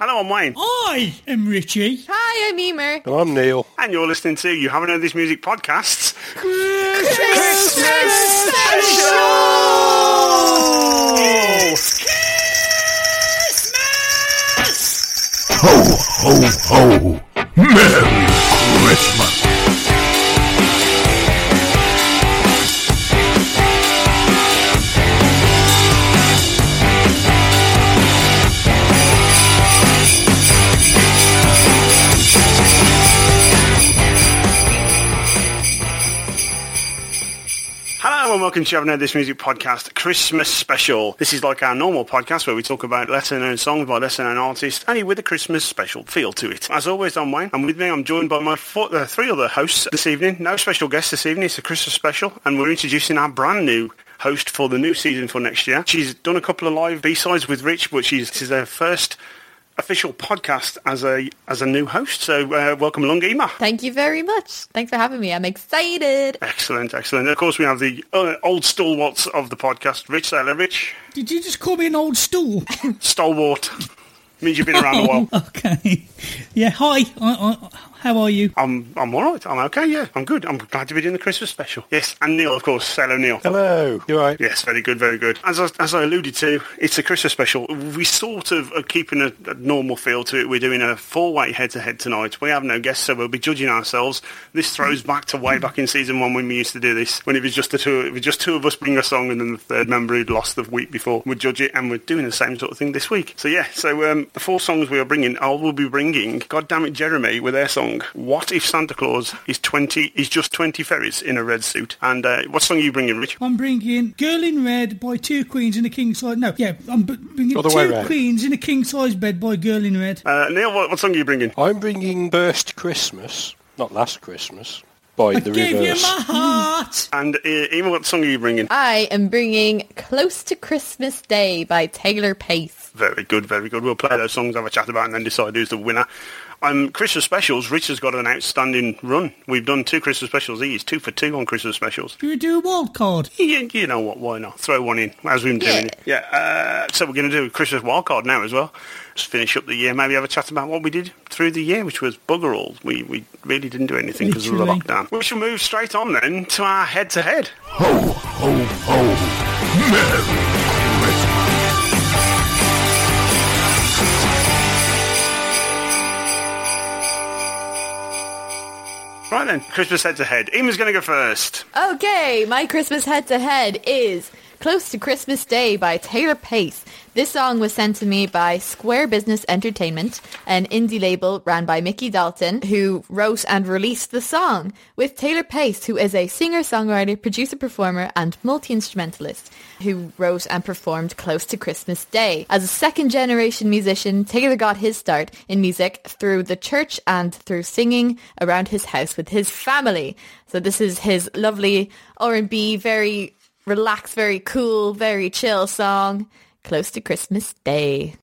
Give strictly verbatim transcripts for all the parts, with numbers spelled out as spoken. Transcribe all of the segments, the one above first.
Hello, I'm Wayne. I am Richie. Hi, I'm Emer. Oh, I'm Neil. And you're listening to You Haven't Heard This Music Podcast's Christmas, Christmas Special! It's Christmas! Ho, ho, ho! Merry Christmas! Hello and welcome to You Haven't Heard This Music Podcast Christmas Special. This is like our normal podcast where we talk about lesser known songs by lesser known artists, only with a Christmas special feel to it. As always, I'm Wayne, and with me I'm joined by my four, uh, three other hosts this evening. No special guests this evening, it's a Christmas special, and we're introducing our brand new host for the new season for next year. She's done a couple of live B-sides with Rich, but she's, this is her first official podcast as a as a new host, so uh, welcome along, Emer. Thank you very much. Thanks for having me. I'm excited. Excellent, excellent. Of course, we have the uh, old stalwarts of the podcast, Rich. Hello, Rich. Did you just call me an old stool? Stalwart means you've been around a while. Okay. Yeah, hi. I, I, how are you? I'm I'm all right. I'm okay, yeah. I'm good. I'm glad to be doing the Christmas special. Yes, and Neil, of course. Hello, Neil. Hello. You all right? Yes, very good, very good. As I, as I alluded to, it's a Christmas special. We sort of are keeping a, a normal feel to it. We're doing a four-way head-to-head tonight. We have no guests, so we'll be judging ourselves. This throws back to way back in season one when we used to do this, when it was just the two, it was just two of us bring a song, and then the third member who'd lost the week before would judge it, and we're doing the same sort of thing this week. So yeah, so um, the four songs we are bringing, I will be bringing God Damn It Jeremy with their song What If Santa Claus is twenty is just twenty fairies in a red suit. And uh, what song are you bringing, Rich? I'm bringing Girl in Red by Two Queens in a King Size... No, yeah, I'm b- bringing Other way Two round. Queens in a King Size Bed by Girl in Red. Uh, Neil, what, what song are you bringing? I'm bringing First Christmas, not Last Christmas, by I The gave Reverse. you my heart. And uh, Emma, what song are you bringing? I am bringing Close to Christmas Day by Taylor Pace. Very good, very good. We'll play those songs, have a chat about, and then decide who's the winner. Um, Christmas specials, Rich has got an outstanding run. We've done two Christmas specials. He's two for two on Christmas specials. Do we do a wild card? You, you know what, why not? Throw one in, as we've been doing it. Yeah, uh, so we're going to do a Christmas wildcard now as well. Just finish up the year, maybe have a chat about what we did through the year, which was bugger all. We, we really didn't do anything because of the Literally. lockdown. We shall move straight on then to our head-to-head. Ho, ho, ho! Merry Christmas! Right then, Christmas head-to-head. Emma's going to go first. Okay, my Christmas head-to-head is Close to Christmas Day by Taylor Pace. This song was sent to me by Square Business Entertainment, an indie label ran by Mickey Dalton, who wrote and released the song, with Taylor Pace, who is a singer-songwriter, producer-performer and multi-instrumentalist, who wrote and performed Close to Christmas Day. As a second-generation musician, Taylor got his start in music through the church and through singing around his house with his family. So this is his lovely R and B, very relaxed, very cool, very chill song, Close to Christmas Day.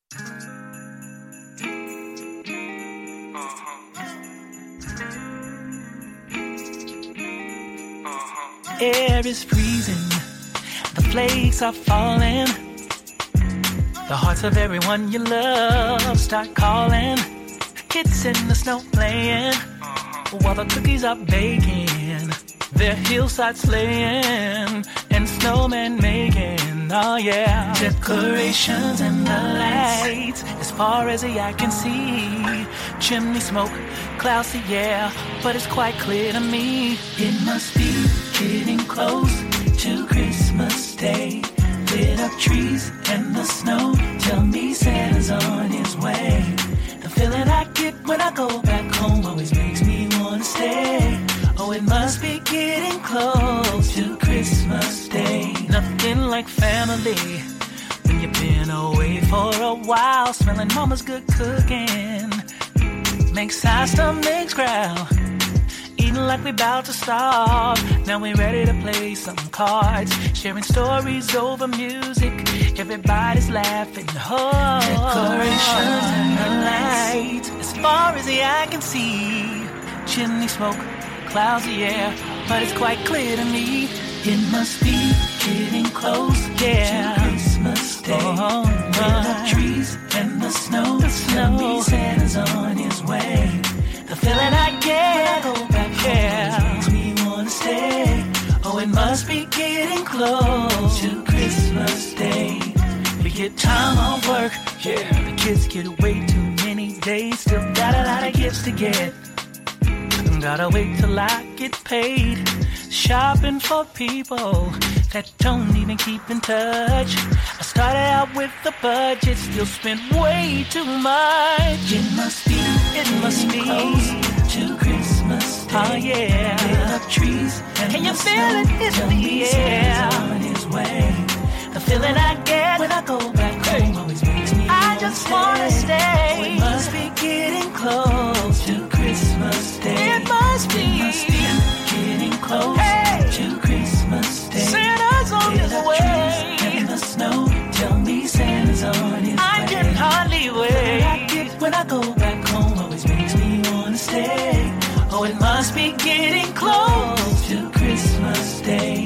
Air is freezing, the flakes are falling, the hearts of everyone you love start calling. Kids in the snow playing, while the cookies are baking, their hillside slaying, and snowmen making, oh yeah. Decorations and the lights, as far as the eye can see. Chimney smoke, clouds the air, but it's quite clear to me. It must be getting close to Christmas Day. Lit up trees and the snow tell me Santa's on his way. The feeling I get when I go back home always makes me want to stay. Oh, it must be getting close to Christmas Day. Nothing like family when you've been away for a while. Smelling mama's good cooking makes our stomachs growl. Eating like we about to starve. Now we're ready to play some cards. Sharing stories over music. Everybody's laughing. Oh, decorations and the lights, as far as the eye can see. Chimney smoke, clouds the air, but it's quite clear to me. It must be getting close, yeah, to Christmas Day. Oh, oh, the trees and the snow, the snow time off work. Yeah, the kids get way too many days. Still got a lot of gifts to get. Gotta wait till I get paid. Shopping for people that don't even keep in touch. I started out with the budget, still spent way too much. It must be, it must be close to Christmas Day. Oh yeah, lit up trees, and can you feel it? It's in the air. On his way. The feeling I get when I go back home always makes me I just wanna stay. Oh, it must be getting close to Christmas Day. It must be, it must be getting close hey. to Christmas Day. Santa's on his way. In the snow, tell me Santa's on his I way. I can hardly wait. The feeling I get when I go back home always makes me wanna stay. Oh, it must be getting close to Christmas Day.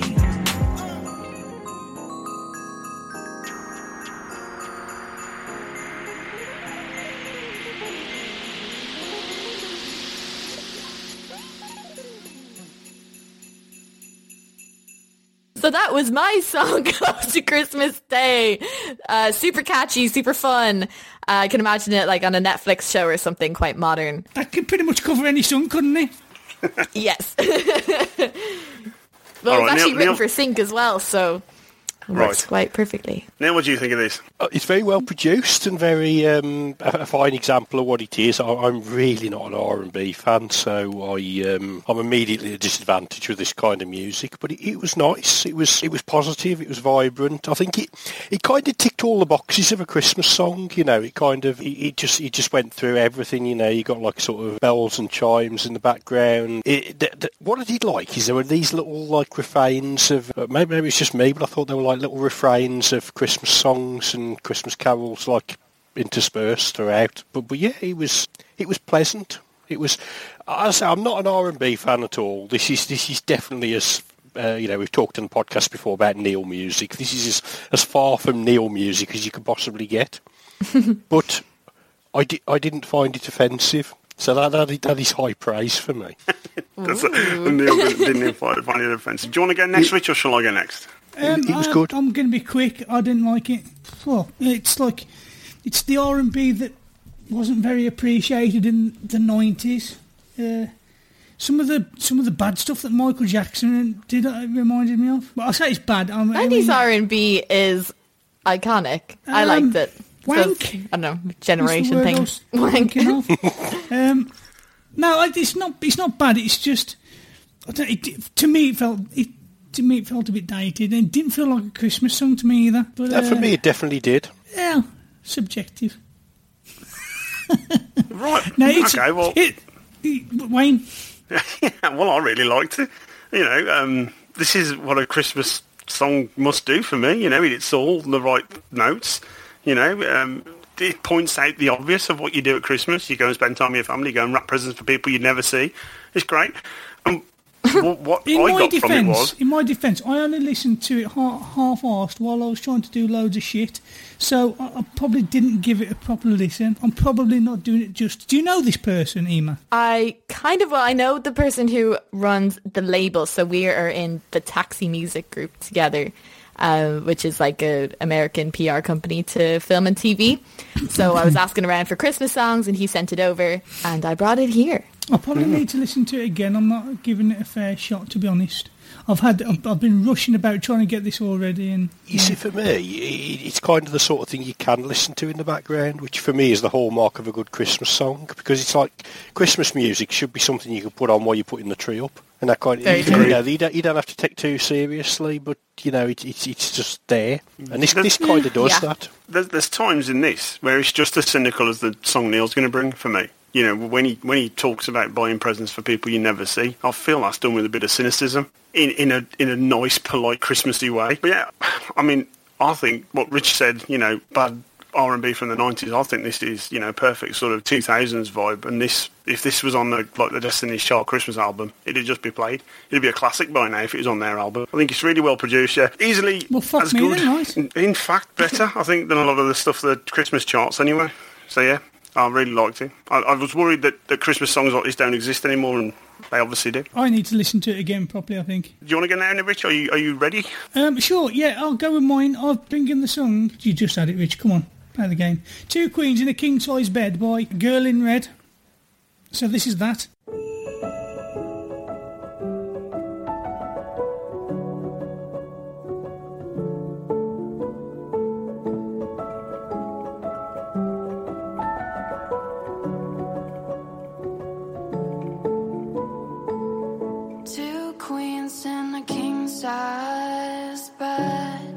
So that was my song, Close to Christmas Day. Uh, super catchy, super fun. Uh, I can imagine it like on a Netflix show or something quite modern. That could pretty much cover any song, couldn't it? Yes. Well, right, it's actually Neil, written Neil. for sync as well, so it works Right. quite perfectly. Neil, what do you think of this? Uh, It's very well produced and very um, a a fine example of what it is. I, I'm really not an R and B fan, so I um, I'm immediately at a disadvantage with this kind of music. But it, it was nice. It was it was positive. It was vibrant. I think it it kind of ticked all the boxes of a Christmas song. You know, it kind of it, it just it just went through everything. You know, you got like sort of bells and chimes in the background. It, th- th- what I did like is there were these little like refrains of uh, maybe, maybe it's just me, but I thought they were like little refrains of Christmas songs and Christmas carols like interspersed throughout. But but yeah, it was it was pleasant. It was. I say I'm not an R and B fan at all. This is this is definitely as uh, you know we've talked on the podcast before about Neil music. This is as, as far from Neil music as you could possibly get. But I di- I didn't find it offensive. So that that is, that is high praise for me. That's a, Neil didn't, didn't find find it offensive. Do you want to go next, Rich, or shall I go next? Um, It was I, good. I'm going to be quick. I didn't like it. Well, it's like it's the R and B that wasn't very appreciated in the nineties. Uh, some of the some of the bad stuff that Michael Jackson did uh, reminded me of. But I say it's bad. I mean, nineties R and B is iconic. I Um, liked it. wank. So, I don't know, That's the generation word I thing. was Wank. thinking of. um, no, I- it's not. It's not bad. It's just I don't, it, to me it felt it. To me, it felt a bit dated, and it didn't feel like a Christmas song to me either. But Uh, for uh, me, it definitely did. yeah, subjective. Right. No, it's, okay, well, it, it, Wayne. yeah, well, I really liked it. You know, um, this is what a Christmas song must do for me. You know, it's all the right notes. You know, um, it points out the obvious of what you do at Christmas. You go and spend time with your family, you go and wrap presents for people you never see. It's great. Um, what what In I my got from it defence, was... in my defence, I only listened to it ha- half-arsed while I was trying to do loads of shit. So I, I probably didn't give it a proper listen. I'm probably not doing it just. Do you know this person, Ema? I kind of, well, I know the person who runs the label, so we are in the Taxi Music group together, uh, which is like a American P R company to film and T V. So I was asking around for Christmas songs, and he sent it over, and I brought it here. I probably need to listen to it again. I'm not giving it a fair shot, to be honest. I've had, I've, I've been rushing about trying to get this already, and You see, for me, i- it's kind of the sort of thing you can listen to in the background, which for me is the hallmark of a good Christmas song, because it's like Christmas music should be something you can put on while you're putting the tree up, and that kind of Very you, true. know, you don't you don't have to take too seriously, but you know it's it's, it's just there, and this this kind of does Yeah. that. There's, there's times in this where it's just as cynical as the song Neil's going to bring for me. You know, when he when he talks about buying presents for people you never see, I feel that's done with a bit of cynicism in, in a in a nice, polite, Christmassy way. But yeah, I mean, I think what Rich said, you know, bad R and B from the nineties, I think this is, you know, perfect sort of two thousands vibe. And this, if this was on the like the Destiny's Child Christmas album, it'd just be played. It'd be a classic by now if it was on their album. I think it's really well produced, yeah. Easily Well, fuck as me good. then, right? In, in fact, better, I think, than a lot of the stuff the Christmas charts anyway. So yeah, I really liked it. I, I was worried that, that Christmas songs like this don't exist anymore, and They obviously do. I need to listen to it again properly, I think. Do you want to go now, Rich? Are you, are you ready? Um, sure, yeah, I'll go with mine. I'll bring in the song. You just had it, Rich. Come on, play the game. Two Queens in a King-Size Bed by Girl in Red. So this is that. Two queens in a king-size bed.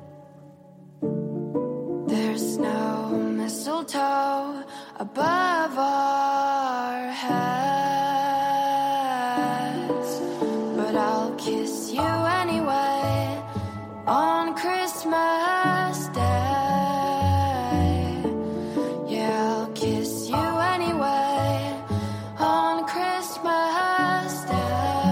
There's no mistletoe above our heads, but I'll kiss you anyway on Christmas Day. Yeah, I'll kiss you anyway on Christmas Day.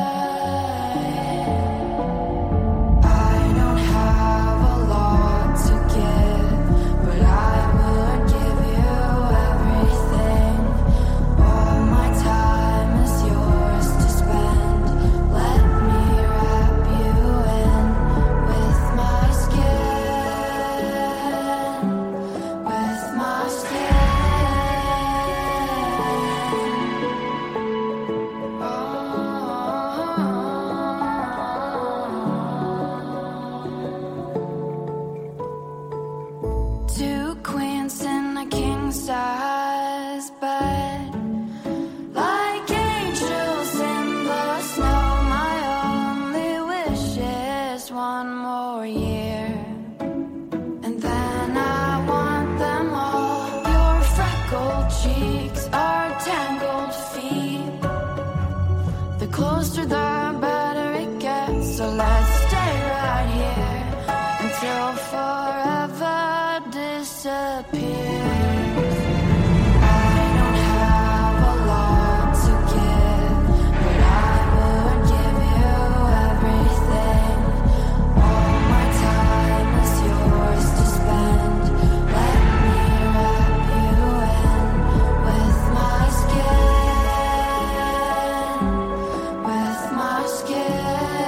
I don't have a lot to give, but I would give you everything. All my time is yours to spend. Let me wrap you in with my skin, with my skin. Oh. Two queens in a king-size bed, like angels in the snow. My only wish is one more year, and then I want them all. Your freckled cheeks, our tangled feet. The closer the better it gets, so let's stay right here until forever disappears. I don't have a lot to give, but I would give you everything. All my time is yours to spend. Let me wrap you in with my skin, with my skin.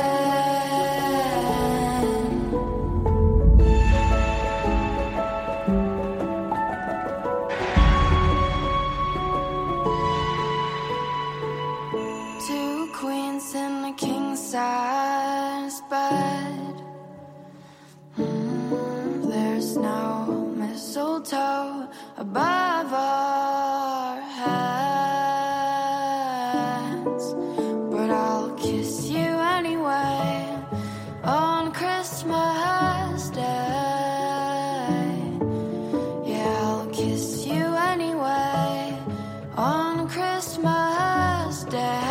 Two queens in a king-size bed. Mm, there's no mistletoe above our heads, but I'll kiss you anyway on Christmas Day. Yeah, I'll kiss you anyway on Christmas Day.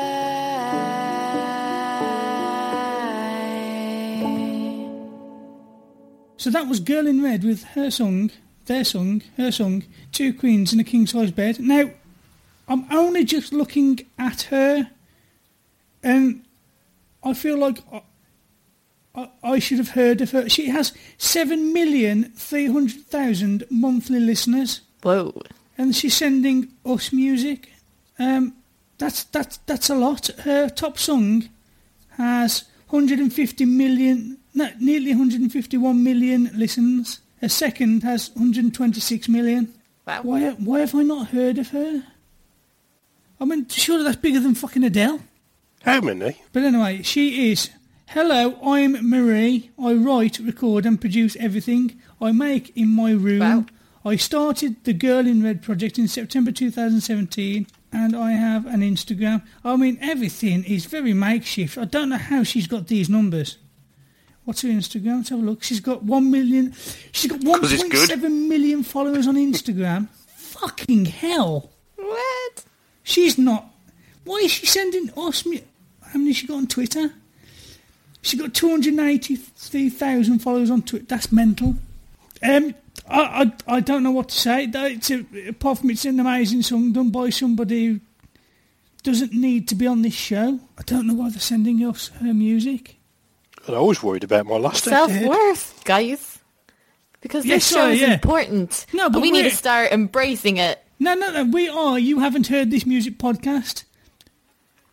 So that was Girl in Red with her song, their song, her song, Two Queens in a King-Size Bed. Now, I'm only just looking at her, and I feel like I, I, I should have heard of her. She has seven million three hundred thousand monthly listeners, Whoa. and she's sending us music. Um, that's, that's, that's a lot. Her top song has one hundred fifty million, no, nearly one hundred fifty-one million listens. Her second has one hundred twenty-six million. Wow. Why, why have I not heard of her? I mean, surely that's bigger than fucking Adele. How many? But anyway, she is. Hello, I'm Marie. I write, record and produce everything I make in my room. Wow. I started the Girl in Red project in September two thousand seventeen, and I have an Instagram. I mean, everything is very makeshift. I don't know how she's got these numbers. What's her Instagram? Let's have a look. She's got one million. She's got one 'Cause it's point good. seven million followers on Instagram. Fucking hell! What? She's not. Why is she sending us? mu- How many has she got on Twitter? She got two hundred eighty-three thousand followers on Twitter. That's mental. Um, I, I I don't know what to say. It's a, apart from it's an amazing song done by somebody who doesn't need to be on this show. I don't know why they're sending us her music. And I was worried about my last episode. Self-worth, guys. Because Yes, this show sorry, is yeah. important. No, and but we need we're- to start embracing it. No, no, no. We are. You haven't heard this music podcast.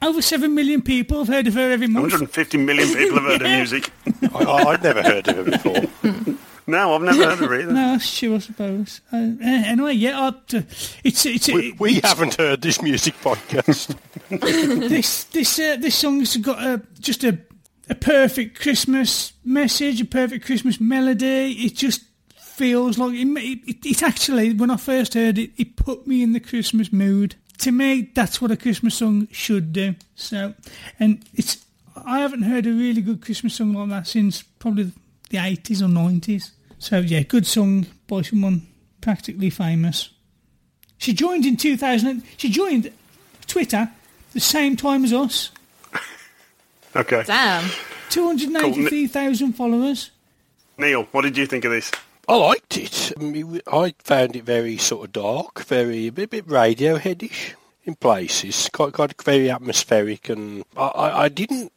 over seven million people have heard of her every month. one hundred fifty million people have heard her music. I, I, I'd never heard of her before. No, I've never heard of her either. No, that's true, I suppose. Uh, anyway, yeah, I'd, uh, it's it's We, it, we haven't heard this music podcast. this this uh, this song's got a just a a perfect Christmas message, a perfect Christmas melody. It just feels like it, it, it actually, when I first heard it, it put me in the Christmas mood. To me, that's what a Christmas song should do. So, and it's I haven't heard a really good Christmas song like that since probably the eighties or nineties. So yeah, good song by someone practically famous. She joined in two thousand. She joined Twitter the same time as us. Okay. Damn. two hundred ninety-three thousand followers. Neil, what did you think of this? I liked it. Um, it w- I found it very sort of dark, very a bit, bit Radioheadish in places, quite, quite very atmospheric, and I, I, I didn't.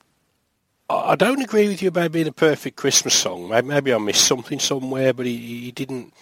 I I don't agree with you about being a perfect Christmas song. Maybe, maybe I missed something somewhere, but he, he didn't.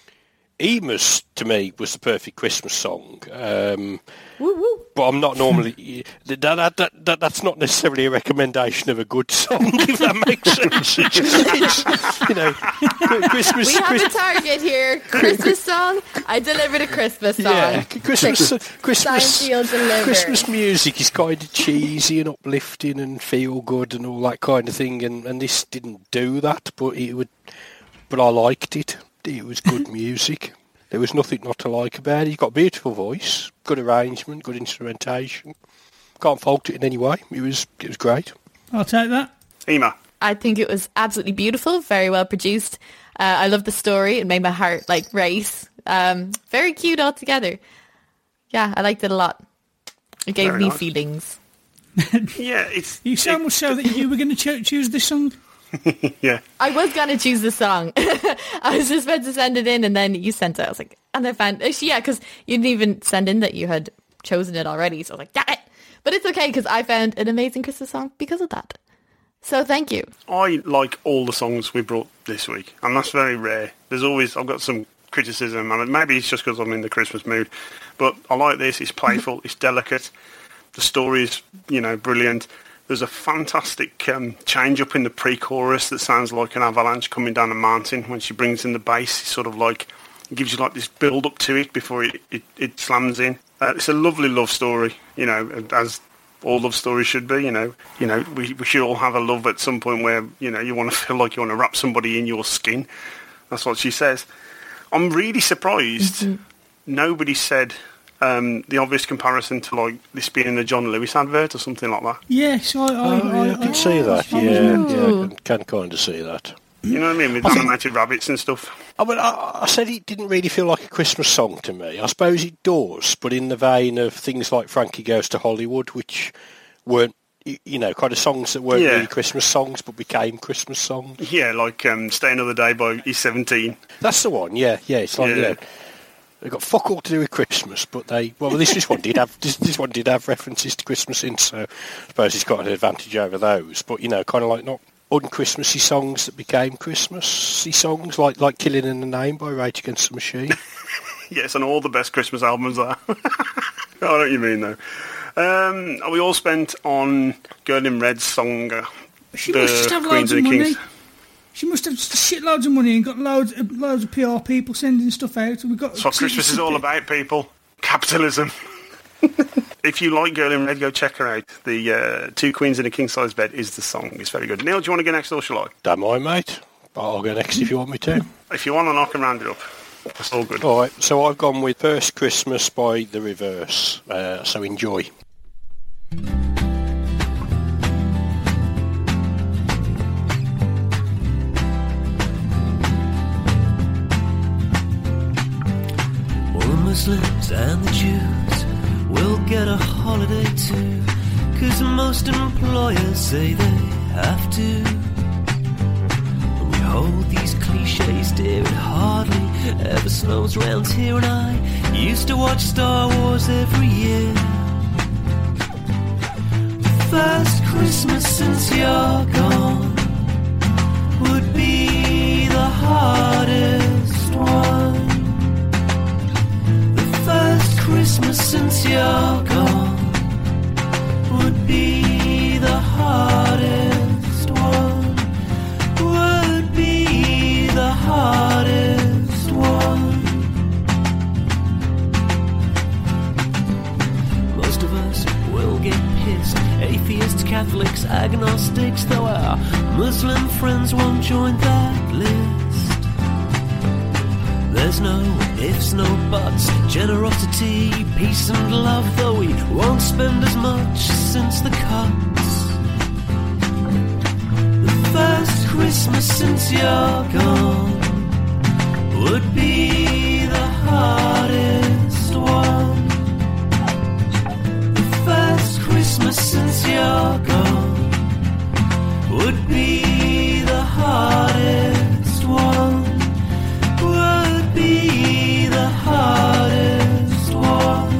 Emus to me was the perfect Christmas song. Um, Woo woo. But I'm not normally. that, that, that, that, that's not necessarily a recommendation of a good song, if that makes sense. It's, it's, you know, Christmas. We have Chris- a target here. Christmas song. I delivered a Christmas song. Yeah, Christmas. Christmas. Seinfeld delivered. Christmas music is kind of cheesy and uplifting and feel good and all that kind of thing, and, and this didn't do that. But it would. But I liked it. It was good music. There was nothing not to like about it. He's got a beautiful voice, good arrangement, good instrumentation. Can't fault it in any way. It was it was great. I'll take that. Ema. I think it was absolutely beautiful, very well produced. Uh, I love the story. It made my heart like race. Um, very cute altogether. Yeah, I liked it a lot. It gave Very me nice. feelings. Yeah, it's... You so it- much so that you were going to cho- choose this song. Yeah. I was gonna choose the song. I was just about to send it in, and then you sent it. I was like, and I found, actually, yeah, because you didn't even send in that you had chosen it already. So I was like, damn it! But it's okay because I found an amazing Christmas song because of that. So thank you. I like all the songs we brought this week, and that's very rare. There's always, I've got some criticism, and maybe it's just because I'm in the Christmas mood, but I like this. It's playful, it's delicate, the story's, you know, brilliant. There's a fantastic um, change up in the pre-chorus that sounds like an avalanche coming down a mountain when she brings in the bass. It's sort of like, it gives you like this build up to it before it, it, it slams in. Uh, it's a lovely love story, you know, as all love stories should be, you know. You know, we, we should all have a love at some point where, you know, you want to feel like you want to wrap somebody in your skin. That's what she says. I'm really surprised Mm-hmm. nobody said um, the obvious comparison to, like, this being a John Lewis advert or something like that. Yes, I, I, Oh, yeah, I I, can I, see that. I- Yeah, Ooh. yeah, I can, can kind of see that. You know what I mean? With animated rabbits and stuff. I mean, I, I said it didn't really feel like a Christmas song to me. I suppose it does, but in the vein of things like Frankie Goes to Hollywood, which weren't, y- you know, kind of songs that weren't Yeah. really Christmas songs, but became Christmas songs. Yeah, like um, Stay Another Day by E seventeen. That's the one. Yeah, yeah. It's like, Yeah. you know, they've got fuck all to do with Christmas, but they well, this this one did have this, this one did have references to Christmas in, so I suppose it's got an advantage over those. But you know, kind of like not un-Christmassy songs that became Christmassy songs, like like "Killing in the Name" by Rage Against the Machine. Yes, and all the best Christmas albums are. I know what you mean, though. Um, we all spent on Girl in Red's song, uh, She The must just have Queens loads of and the money. Kings. She must have shitloads of money and got loads, uh, loads of P R people sending stuff out. We've got That's what Christmas is all about, people. Capitalism. If you like Girl in Red, go check her out. The uh, Two Queens in a King-Size Bed is the song. It's very good. Neil, do you want to go next or shall I? Don't mind, mate. I'll go next if you want me to. If you want to knock and round it up, that's all good. All right, so I've gone with First Christmas by The Reverse, uh, so enjoy. Well, the Muslims and the Jews will get a holiday too, 'cause most employers say they have to. We hold these cliches dear, it hardly ever snows round here, and I used to watch Star Wars every year. The first Christmas since you're gone would be the hardest one. First Christmas since you're gone Catholics, agnostics, though our Muslim friends won't join that list. There's no ifs, no buts, generosity, peace and love, though we won't spend as much since the cuts. The first Christmas since you're gone would be the hardest one. The first Christmas since you're gone would be the hardest one. Would be the hardest one.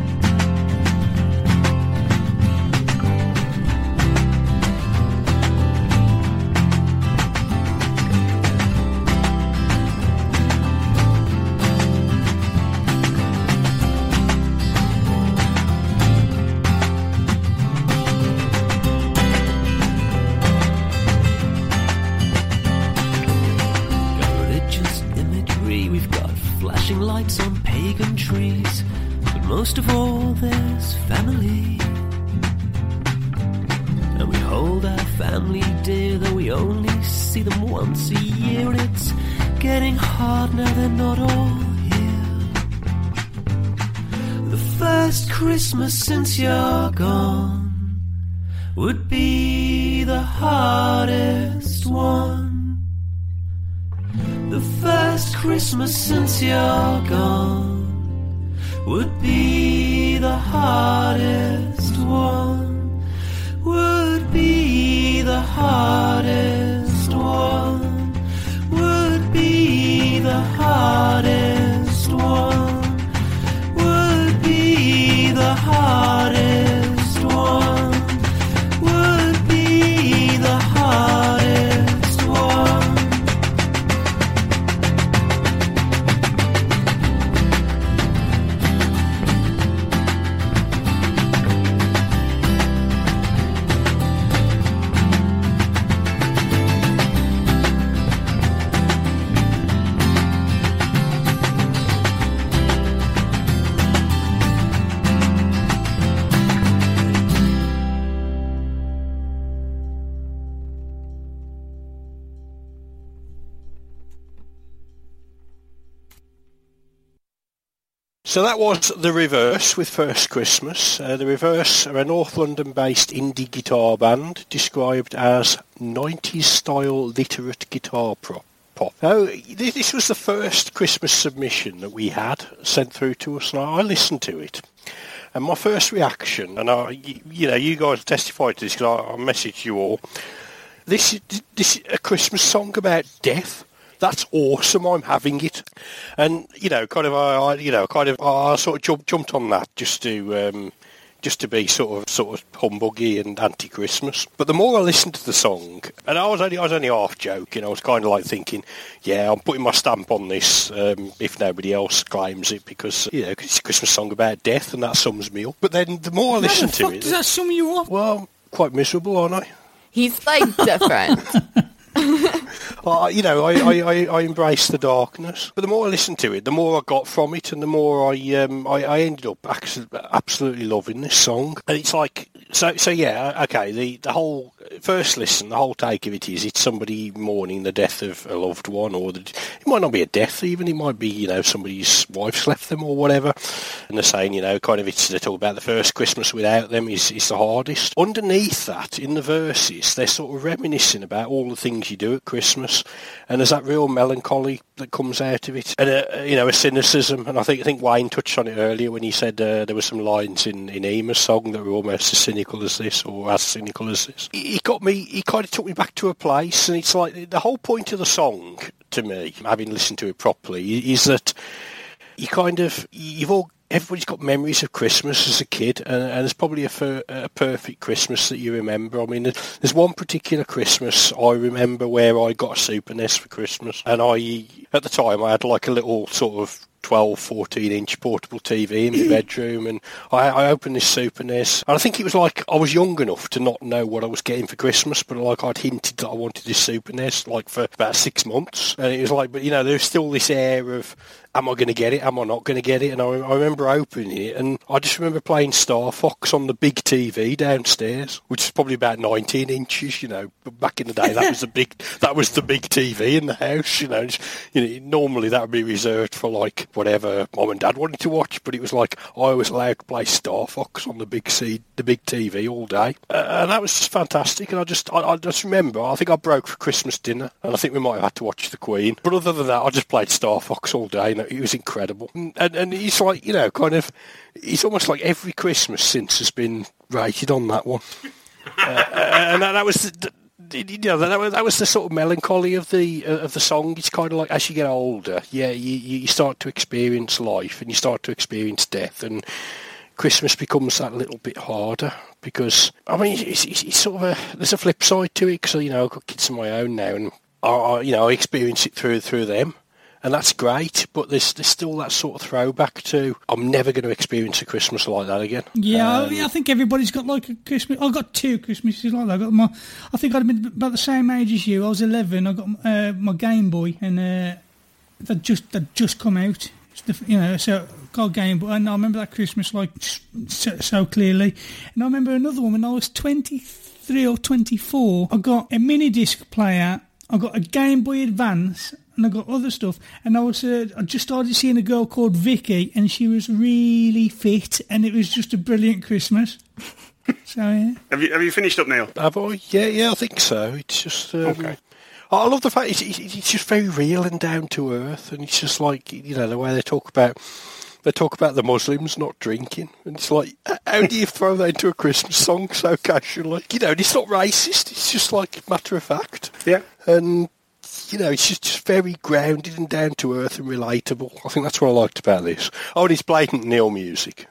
Lights on pagan trees, but most of all there's family. And we hold our family dear, though we only see them once a year. And it's getting hard now they're not all here. The first Christmas since you're gone would be the hardest one. The first Christmas since you're gone would be the hardest one. Would be the hardest one. Would be the hardest one. Would be the hardest one. Would be the hardest one. So that was The Reverse with First Christmas. Uh, the Reverse are a North London-based indie guitar band described as nineties-style literate guitar prop. Pop. Now, this was the first Christmas submission that we had sent through to us, and I listened to it. And my first reaction, and I, you know, you guys testified to this because I, I messaged you all. This, this is a Christmas song about death. That's awesome. I'm having it, and you know, kind of, I, you know, kind of, I sort of jumped jumped on that just to, um, just to be sort of, sort of humbuggy and anti-Christmas. But the more I listened to the song, and I was only, I was only half joking. I was kind of like thinking, yeah, I'm putting my stamp on this um, if nobody else claims it because you know, 'cause it's a Christmas song about death, and that sums me up. But then the more I listened to it, does that sum you up? Well, I'm quite miserable, aren't I? He's like different. Uh, you know, I, I, I, I embrace the darkness. But the more I listened to it, the more I got from it, and the more I um, I, I ended up absolutely loving this song. And it's like, so so yeah, okay, the, the whole, first listen, the whole take of it is it's somebody mourning the death of a loved one, or the, it might not be a death even, it might be, you know, somebody's wife's left them or whatever. And they're saying, you know, kind of, it's, they talk about the first Christmas without them is, is the hardest. Underneath that, in the verses, they're sort of reminiscing about all the things you do at Christmas. And there's that real melancholy that comes out of it, and a, you know, a cynicism. And I think I think Wayne touched on it earlier when he said uh, there were some lines in in Ema's song that were almost as cynical as this, or as cynical as this. He got me. He kind of took me back to a place, and it's like the whole point of the song to me, having listened to it properly, is that you kind of you've all. Everybody's got memories of Christmas as a kid, and, and there's probably a, fir- a perfect Christmas that you remember. I mean, there's one particular Christmas I remember where I got a Super N E S for Christmas, and I, at the time, I had like a little sort of twelve, fourteen inch portable T V in my bedroom, and I, I opened this Super N E S, and I think it was like I was young enough to not know what I was getting for Christmas, but like I'd hinted that I wanted this Super N E S like for about six months, and it was like, but you know, there's still this air of, am I going to get it? Am I not going to get it? And I, I remember opening it, and I just remember playing Star Fox on the big T V downstairs, which is probably about nineteen inches. You know, but back in the day, that was the big, that was the big T V in the house. You know, just, you know, normally that would be reserved for like whatever mum and dad wanted to watch, but it was like I was allowed to play Star Fox on the big C, the big T V all day, uh, and that was just fantastic. And I just, I, I just remember, I think I broke for Christmas dinner, and I think we might have had to watch the Queen, but other than that, I just played Star Fox all day. And it was incredible, and, and it's like, you know, kind of, it's almost like every Christmas since has been rated on that one, uh, and that, that was the, you know, that was, that was the sort of melancholy of the uh, of the song. It's kind of like as you get older, yeah, you, you start to experience life and you start to experience death, and Christmas becomes that little bit harder because, I mean, it's, it's, it's sort of a, there's a flip side to it, because, you know, I've got kids of my own now, and I, I you know, I experience it through through them. And that's great, but there's there's still that sort of throwback to, I'm never going to experience a Christmas like that again. Yeah, um, I, I think everybody's got like a Christmas. I've got two Christmases like that. I got my, I think I'd been about the same age as you. I was eleven. I got uh, my Game Boy, and uh, that just that just come out. It's the, you know, so got a Game Boy, and I remember that Christmas like so, so clearly. And I remember another one when I was twenty-three or twenty-four. I got a mini disc player. I got a Game Boy Advance. And I got other stuff, and I was uh, I just started seeing a girl called Vicky, and she was really fit, and it was just a brilliant Christmas. So yeah. Have you have you finished up, Neil? Have I? Yeah, yeah, I think so. It's just um, okay. I love the fact it's, it's, it's just very real and down to earth, and it's just like, you know, the way they talk about they talk about the Muslims not drinking, and it's like, how do you throw that into a Christmas song so casually? You know, and it's not racist. It's just like matter of fact. Yeah, and. You know, it's just, just very grounded and down to earth and relatable. I think that's what I liked about this. Oh, and it's blatant Neil music.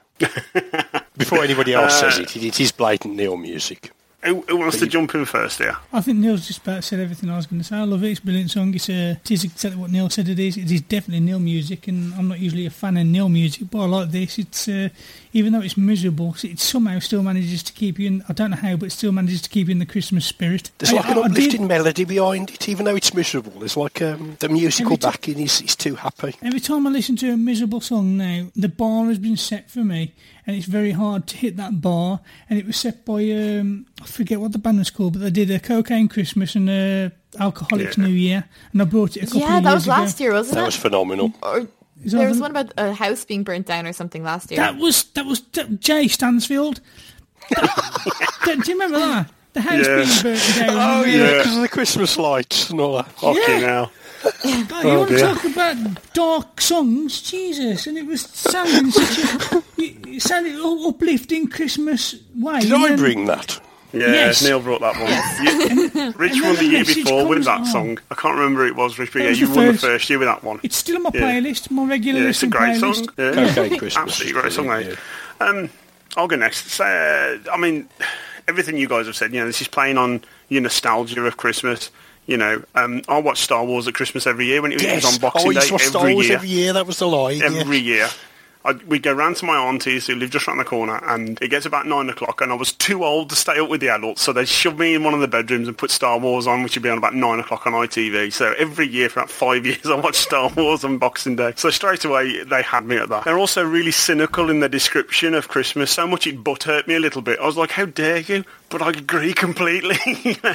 Before anybody else uh, says it, it, it is blatant Neil music. Who, who wants but to you, jump in first here? I think Neil's just about said everything I was going to say. I love it. It's a brilliant song. It's, uh, it is exactly what Neil said it is. It is definitely Neil music, and I'm not usually a fan of Neil music, but I like this. It's uh, even though it's miserable, it somehow still manages to keep you in. I don't know how, but it still manages to keep you in the Christmas spirit. There's I, like I, an I uplifting did, melody behind it, even though it's miserable. There's like um, the musical t- backing is, is too happy. Every time I listen to a miserable song now, the bar has been set for me, and it's very hard to hit that bar. And it was set by, um, I forget what the band was called, but they did a Cocaine Christmas and a Alcoholics yeah. New Year, and I brought it a couple yeah, of years ago. that was last year, wasn't that it? That was phenomenal. Or there was one about a house being burnt down or something last year. That was that was Jay Stansfield. do, do you remember that? The house Yeah. being burnt down. Oh, and, yeah, uh, because of the Christmas lights and all that. Fucking Yeah. hell. God, you Oh, want to dear. talk about dark songs? Jesus. And it was sounding such a... It sounded all uplifting Christmas way. Did and I then- bring that? Yeah, Yes. Neil brought that one. You, Rich and won then the the year message before with comes that on. song. I can't remember who it was, Rich, but That yeah, was you the won the first- first year with that one. It's still on my Yeah. playlist, my regular Yeah, it's a listen great playlist. song. Yeah. Cocaine Christmas. Absolutely great song, Yeah, mate. Um, I'll go next. So, uh, I mean, everything you guys have said, you know, this is playing on your nostalgia of Christmas. You know, um, I watch Star Wars at Christmas every year when it, Yes. it was on Boxing oh, Day. you saw Star every Wars year. every year. That was the line. Every yeah. year. I'd, we'd go round to my aunties who live just around the corner, and it gets about nine o'clock, and I was too old to stay up with the adults, so they'd shove me in one of the bedrooms and put Star Wars on, which would be on about nine o'clock on I T V. So every year for about five years I watched Star Wars on Boxing Day. So straight away they had me at that. They're also really cynical in their description of Christmas, so much it butt hurt me a little bit. I was like, how dare you? But I agree completely. You know,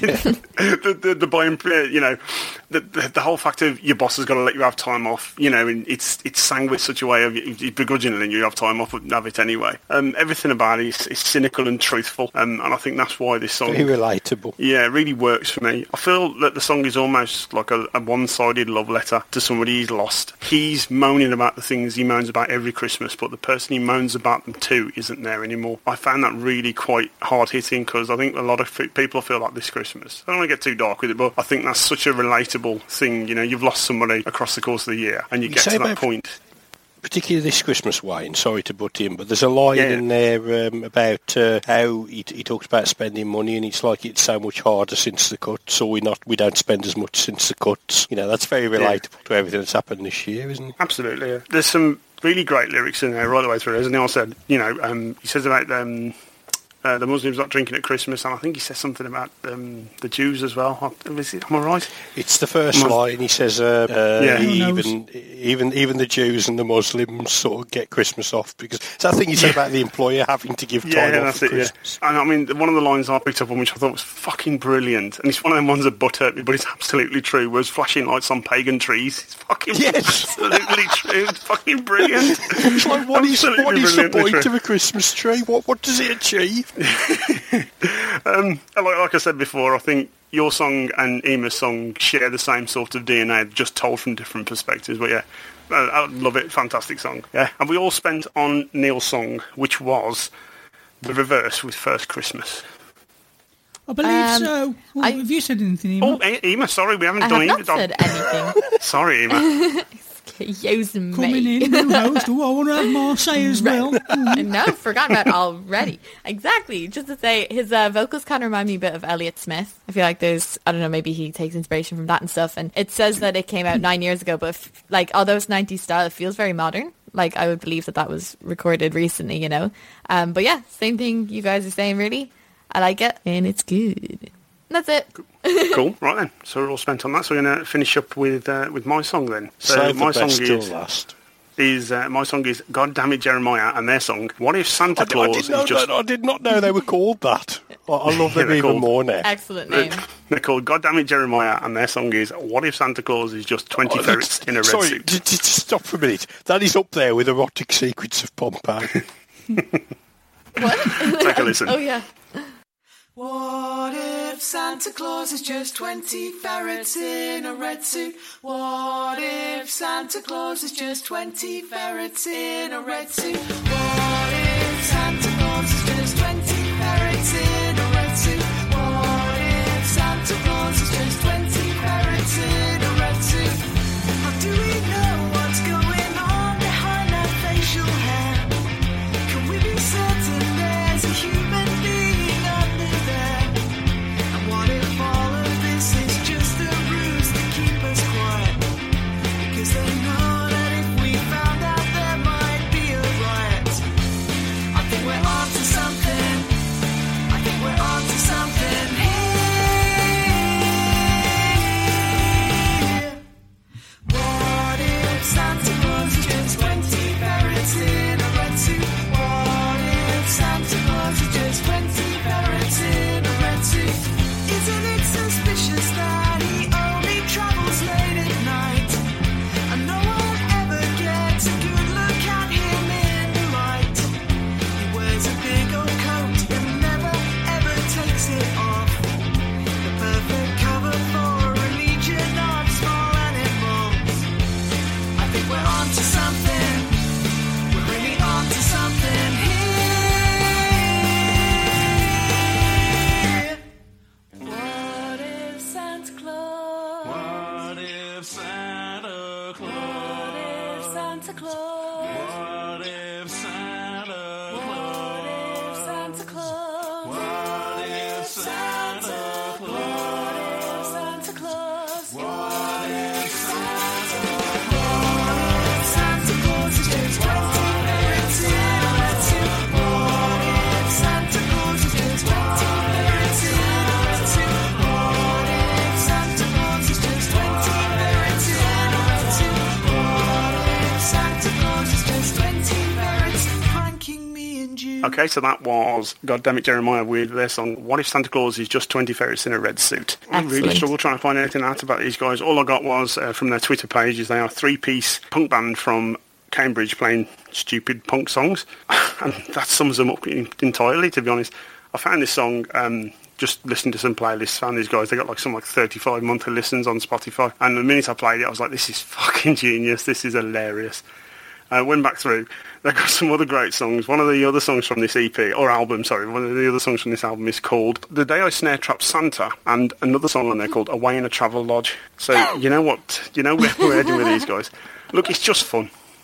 the, the, the buying, you know, the, the the whole fact of your boss has got to let you have time off. You know, and it's it's sang with such a way of you begrudgingly you have time off, but have it anyway. Um, everything about it is, is cynical and truthful, um, and I think that's why this song, Very relatable. yeah, it really works for me. I feel that the song is almost like a, a one-sided love letter to somebody he's lost. He's moaning about the things he moans about every Christmas, but the person he moans about them to isn't there anymore. I found that really quite hard-hitting, because I think a lot of f- people feel like this Christmas. I don't want to get too dark with it, but I think that's such a relatable thing. You know, you've lost somebody across the course of the year, and you, You get say to that about- point. particularly this Christmas, Wayne, sorry to butt in, but there's a line Yeah. in there um, about uh, how he, he talks about spending money, and it's like it's so much harder since the cuts, or we not we don't spend as much since the cuts. You know, that's very relatable to everything that's happened this year, isn't it? Absolutely, yeah. There's some really great lyrics in there right the way through. As Neil said, you know, um, he says about um, uh, the Muslims not drinking at Christmas, and I think he says something about um, the Jews as well. Is it, am I right? It's the first Mus- line. He says, uh, uh, Yeah. Who knows? even even even the Jews and the Muslims sort of get Christmas off because it's that thing he said about the employer having to give time Yeah, off that's for it, yeah. Christmas. And I mean, one of the lines I picked up on, which I thought was fucking brilliant, and it's one of them ones that butt hurt me, but it's absolutely true, was flashing lights on pagan trees. It's fucking Yes. absolutely true. It's fucking brilliant. It's like, what is, Absolutely what is the brilliantly point true. of a Christmas tree? What what does it achieve? Um, like, like I said before, I think your song and Ema's song share the same sort of D N A, just told from different perspectives. But yeah, I, I love it. Fantastic song. Yeah, and we all spent on Neil's song, which was the reverse with First Christmas. I believe Um, so. Well, I- have you said anything, Emma? Oh, E- Ema, sorry, we haven't I done have Ema. not said anything. Sorry, Ema. Using Coming me. in, new host. Oh, I want to have more say as well. Mm. No, forgot about already. Exactly. Just to say, his uh, vocals kind of remind me a bit of Elliott Smith. I feel like there's, I don't know, maybe he takes inspiration from that and stuff. And it says that it came out nine years ago, but if, like, although it's nineties style, it feels very modern. Like, I would believe that that was recorded recently, you know. Um, but yeah, same thing you guys are saying, really. I like it, and it's good. That's it. Cool. Right then. So we're all spent on that. So we're going to finish up with uh, with my song then. So Save my the song best till is last. is uh, my song is God Damn It Jeremiah, and their song What If Santa I, d- I, Claus did is not, just I did not know they were called that. I, I love them they're even called- more now. Excellent name. They're called God Damn It Jeremiah, and their song is What If Santa Claus is just twenty Oh, ferrets in a red Sorry, suit. j- j- just stop for a minute. That is up there with Erotic Secrets of Pompeii. Take a listen. Oh, yeah. What if Santa Claus is just twenty ferrets in a red suit? What if Santa Claus is just twenty ferrets in a red suit? What if Santa Claus is just twenty ferrets in a red suit? What if Santa Claus is just twenty ferrets in a red suit? How do we know what's going on behind that facial hair? Can we be certain there's a human being under there? And what if all of this is just a ruse to keep us quiet? Because they know that if we found out there might be a riot. I think we're on to something. I think we're on to something here. What if Santa Claus is just twenty ferrets in a red suit? What if Santa Claus is just twenty ferrets in a red suit? Isn't it suspicious that he only travels late at night? And no one ever gets a good look at him in the light. He wears a big old coat and never ever takes it off. The perfect cover for a legion of small animals. I think we're on to something. We're really on to something here. What if Santa Claus? What if Santa Claus? What if Santa Claus? What if Santa Claus? What if Santa Claus? What if Santa Claus? What if Santa Claus? What if Santa Claus? Santa Claus is just twenty ferrets in a red suit. What if Santa Claus is just twenty ferrets in a red suit? What if Santa Claus is just twenty ferrets in a red suit? What if Santa Claus is just twenty ferrets pranking me and you? Okay, so that was God Damn It Jeremiah with their song What If Santa Claus is just twenty ferrets in a red suit. I really Excellent. struggled trying to find anything out about these guys. All I got was uh, from their Twitter pages. They are a three-piece punk band from Cambridge playing stupid punk songs. And that sums them up in- entirely, to be honest. I found this song um, just listening to some playlists, found these guys. They got like some like thirty-five monthly listens on Spotify. And the minute I played it, I was like, this is fucking genius. This is hilarious. I uh, went back through. They've got some other great songs. One of the other songs from this E P, or album, sorry, one of the other songs from this album is called The Day I Snare Trapped Santa, and another song on there called Away in a Travel Lodge. So, you know what? You know where we're heading with these guys. Look, it's just fun.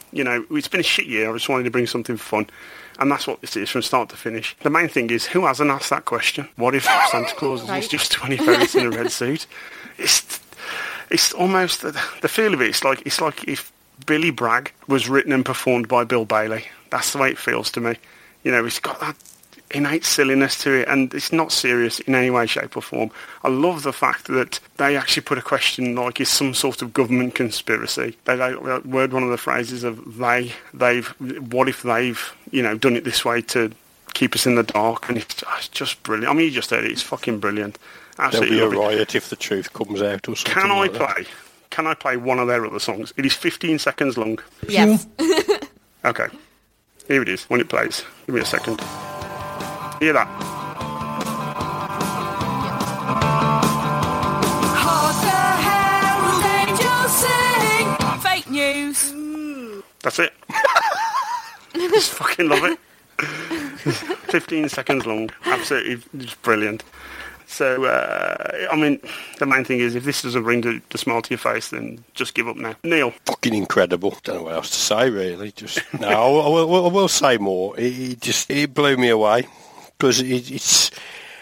You know, it's been a shit year. I just wanted to bring something fun. And that's what this is from start to finish. The main thing is, who hasn't asked that question? What if Santa Claus Right. was just twenty ferrets in a red suit? It's it's almost, the, the feel of it, it's like, it's like if Billy Bragg was written and performed by Bill Bailey. That's the way it feels to me. You know, it's got that innate silliness to it, and it's not serious in any way, shape or form. I love the fact that they actually put a question like, is some sort of government conspiracy? They, they word one of the phrases of they, they've, what if they've, you know, done it this way to keep us in the dark? And it's, it's just brilliant. I mean, you just heard it, it's fucking brilliant. Absolutely There'll be a love it. riot if the truth comes out or something. Can I like that. play? Can I play one of their other songs? It is fifteen seconds long. Yes. Okay. Here it is, when it plays. Give me a second. Hear that? Fake news. That's it. Just fucking love it. fifteen seconds long. Absolutely just brilliant. So, uh, I mean, the main thing is, if this doesn't bring the, the smile to your face, then just give up now. Neil. Fucking incredible. Don't know what else to say, really. Just no, I, will, I will- I will say more. It, it just it blew me away because it, it's.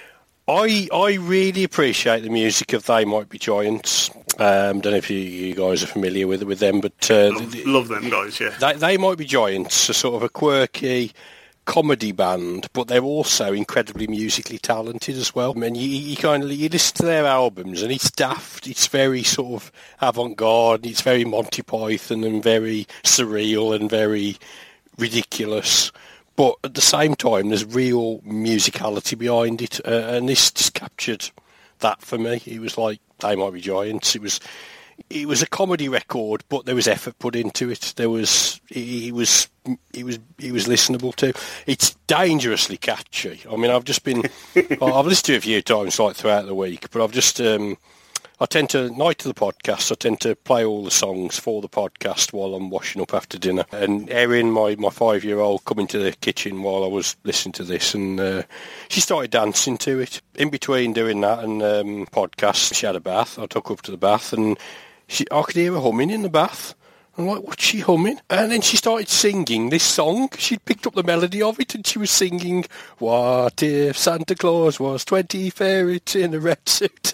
I I really appreciate the music of They Might Be Giants. Um, don't know if you, you guys are familiar with with them, but uh, Love, love them guys, yeah. they They Might Be Giants are sort of a quirky comedy band, but they're also incredibly musically talented as well. I mean, you, you kind of you listen to their albums, and it's daft. It's very sort of avant-garde. It's very Monty Python and very surreal and very ridiculous. But at the same time, there's real musicality behind it, uh, and this just captured that for me. It was like They Might Be Giants. It was. It was a comedy record, but there was effort put into it. There was, it was, it was, it was listenable to. It's dangerously catchy. I mean, I've just been, I've listened to it a few times, like throughout the week. But I've just, um, I tend to night to the podcast. I tend to play all the songs for the podcast while I'm washing up after dinner. And Erin, my my five year old, come into the kitchen while I was listening to this, and uh, she started dancing to it. In between doing that and um, podcast, she had a bath. I took her up to the bath and. She, I could hear her humming in the bath. I'm like, what's she humming? And then she started singing this song. She'd picked up the melody of it and she was singing, what if Santa Claus was twenty ferrets in a red suit?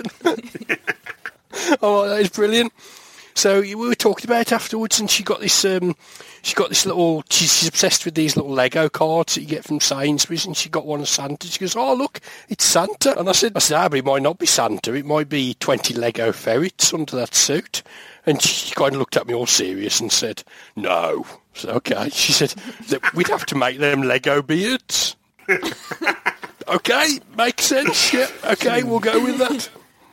Oh, that is brilliant. So we were talking about it afterwards, and she got this. Um, she got this little. She's, she's obsessed with these little Lego cards that you get from Sainsbury's, and she got one of Santa. She goes, "Oh, look, it's Santa." And I said, "I said, ah, but it might not be Santa. It might be twenty Lego ferrets under that suit." And she kind of looked at me all serious and said, "No." I said, "Okay." She said, "We'd have to make them Lego beards." Okay, makes sense. Yeah. Okay, we'll go with that.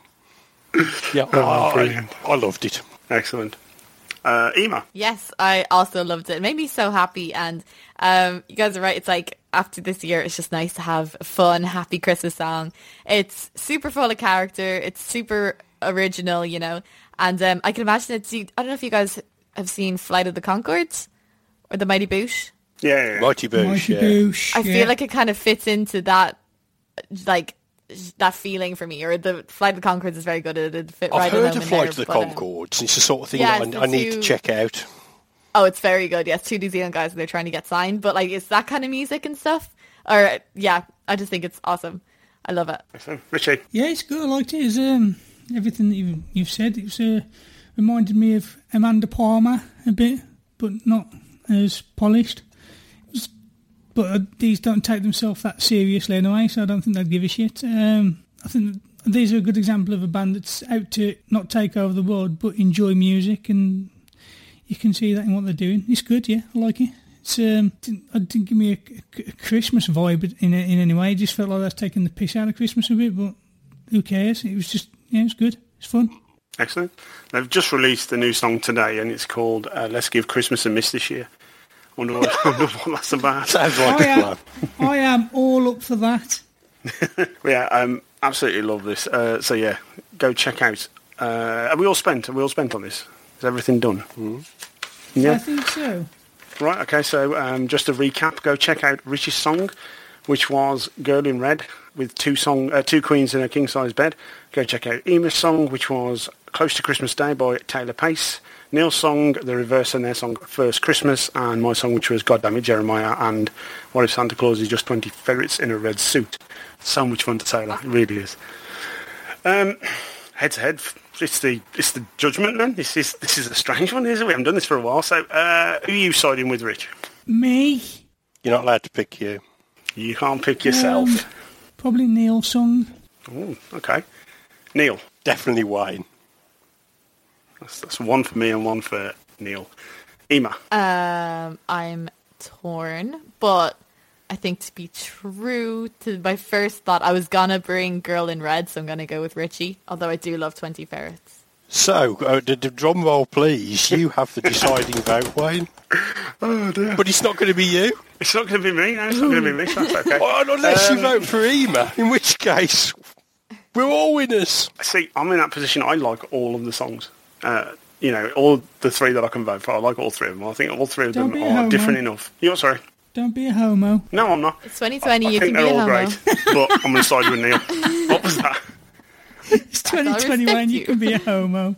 Yeah, Oh, I, brilliant. I loved it. Excellent. Uh, Ema. Yes, I also loved it. It made me so happy. And um, you guys are right. It's like after this year, it's just nice to have a fun, happy Christmas song. It's super full of character. It's super original, you know. And um, I can imagine it's. I don't know if you guys have seen Flight of the Conchords or The Mighty Boosh. Yeah, yeah, yeah. Mighty Boosh, Mighty yeah. Boosh. I yeah. feel like it kind of fits into that, like that feeling for me. Or the Flight of the Conchords is very good at it. Fit I've right heard along of in Flight there, to the but, um, Conchords. It's the sort of thing yeah, that it's I, the I need to two- check out. Oh, it's very good. Yes, two New Zealand guys, and they're trying to get signed. But like, it's that kind of music and stuff. Or yeah, I just think it's awesome. I love it. Excellent. Richie. Yeah, it's good. I liked it. It's, um, everything that you've, you've said. It was, uh, reminded me of Amanda Palmer a bit, but not as polished. It was, but uh, these don't take themselves that seriously anyway, so I don't think they'd give a shit. Um, I think these are a good example of a band that's out to not take over the world, but enjoy music, and you can see that in what they're doing. It's good, yeah, I like it. It's um, didn't, it didn't give me a, a Christmas vibe in in any way. It just felt like that's taking the piss out of Christmas a bit, but who cares? It was just, yeah, it was good. It's fun. Excellent. They've just released a new song today, and it's called uh, Let's Give Christmas a Miss This Year. Wonder what, wonder what that's about. Sounds like I a am, plan. I am all up for that. Yeah, um, absolutely love this. Uh, so yeah, go check out. Uh, are we all spent? Are we all spent on this? Is everything done? Mm-hmm. I Yeah. think so. Right. Okay. So um, just to recap, go check out Richie's song, which was "Girl in Red" with two song, uh, two queens in a king size bed. Go check out Ema's song, which was "Close to Christmas Day" by Taylor Pace. Neil's song, the reverse, and their song, First Christmas, and my song, which was God Damn It, Jeremiah, and What If Santa Claus Is Just twenty Ferrets in a Red Suit. So much fun to say that, it really is. Um, head-to-head, it's the it's the judgment, then. This is this is a strange one, isn't it? We haven't done this for a while, so uh, who are you siding with, Rich? Me. You're not allowed to pick you. You can't pick yourself. Um, probably Neil's song. Ooh, okay. Neil. Definitely Wayne. That's, that's one for me and one for Neil. Ema. Um, I'm torn, but I think to be true to my first thought, I was gonna bring Girl in Red, so I'm gonna go with Richie. Although I do love twenty Ferrets. So, uh, the, the drum roll, please. You have the deciding vote, Wayne. Oh, dear. But it's not going to be you. It's not going to be me, no, it's not going to be me, so that's okay. Well, unless Um, you vote for Ema, in which case, we're all winners. See, I'm in that position, I like all of the songs. Uh, you know, all the three that I can vote for, I like all three of them. I think all three of Don't them be a are homo. different enough. You're sorry? Don't be a homo. No, I'm not. It's twenty twenty. I You think can be they're a all homo. great, but I'm going to side with Neil. What was that? It's twenty twenty-one, you you. can be a homo.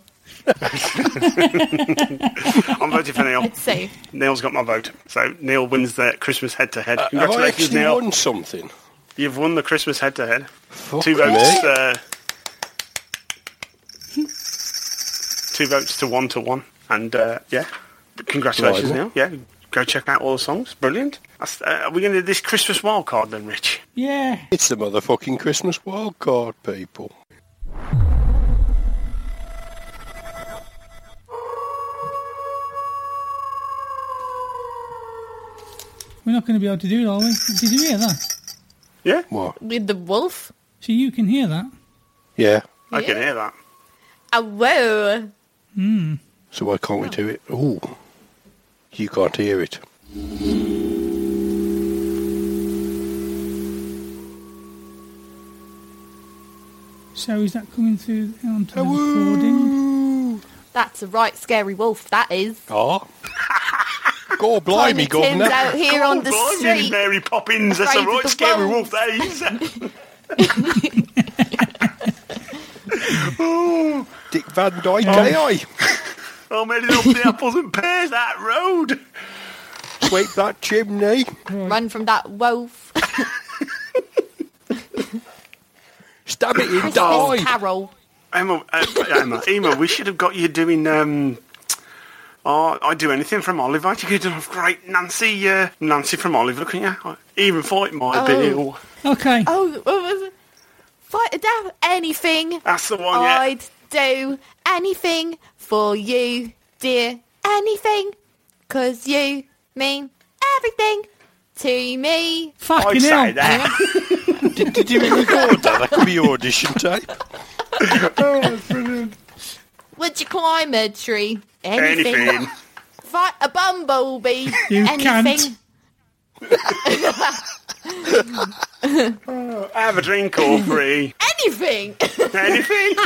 I'm voting for Neil. It's safe. Neil's got my vote. So Neil wins the Christmas head-to-head. Uh, have I Congratulations, actually Neil. won something? You've won the Christmas head-to-head. Fuck Two me. votes. Uh, two votes to one to one. And, uh, yeah, congratulations, Right. Neil. Yeah, go check out all the songs. Brilliant. That's, uh, are we going to do this Christmas wildcard then, Rich? Yeah. It's the motherfucking Christmas wildcard, people. We're not going to be able to do it, are we? Did you hear that? Yeah, What? With the wolf. So you can hear that? Yeah. I can Yeah. hear that. Oh, whoa. So why can't we do it? Ooh. You can't hear it. So is that coming through onto the recording? That's a right scary wolf, that is. Oh. Go blimey, Tiny Tim's governor. out here Come on on, the blimey, street. Mary Poppins. That's a Afraid of right the scary wolves. wolf, that is. oh, Dick Van Dyke, eh, aye? I'm heading up the apples and pears, that road. Sweep that chimney. Run from that wolf. Stab it in Christmas die. Carol. Emma, uh, Emma, Emma, we should have got you doing. Um, oh, I'd do anything from Oliver. You could have great Nancy, uh, Nancy from Oliver, couldn't you? Even fight my Oh. bill. Okay. Oh, what was it? Fight it down. Anything. That's the one. Yeah. I'd do anything for you, dear. Anything. 'Cause you mean everything to me. I'd Fucking say hell. that. Did, did you record that? That could be your audition tape. Oh, brilliant. Would you climb a tree? Anything. Anything. Fight a bumblebee. You Anything. Oh, have a drink or free. Anything. Anything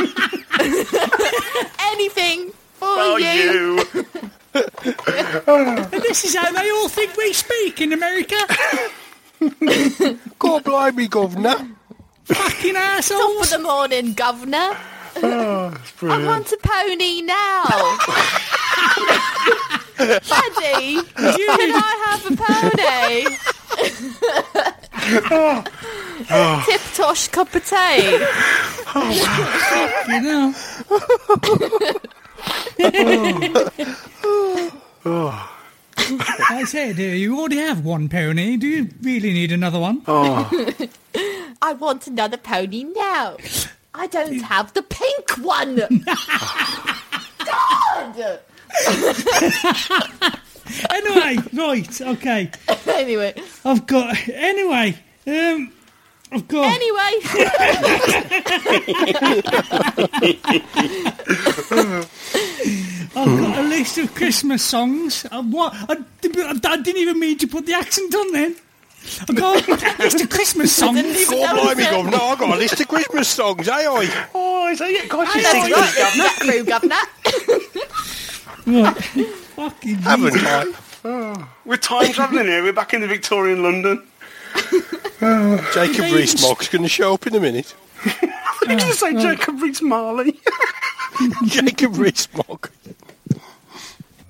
Anything for for you. you. And this is how they all think we speak in America. Go blimey, governor. Fucking Top assholes. of the morning, governor. Oh, that's I brilliant. want a pony now. Daddy, can I have a pony? Tip tosh cup of tea. You know. I said, uh, you already have one pony. Do you really need another one? I want another pony now. I don't have the pink one. God. Anyway, right, okay. Anyway, I've got... Anyway, um... I've got... anyway. I've got a list of Christmas songs. I, what, I, I didn't even mean to put the accent on then. I've got a list of Christmas songs. Go blimey, governor. I've got a list of Christmas songs, eh, aye? Oh, is that it? Gosh, That's you're right, singing. governor. Through, governor. Right. Fucking Haven't Jesus. I? We're time travelling here. We're back in the Victorian London. Jacob They- Rees-Mogg's going to show up in a minute. Did you say Jacob Rees Marley? Jacob Rees-Mogg.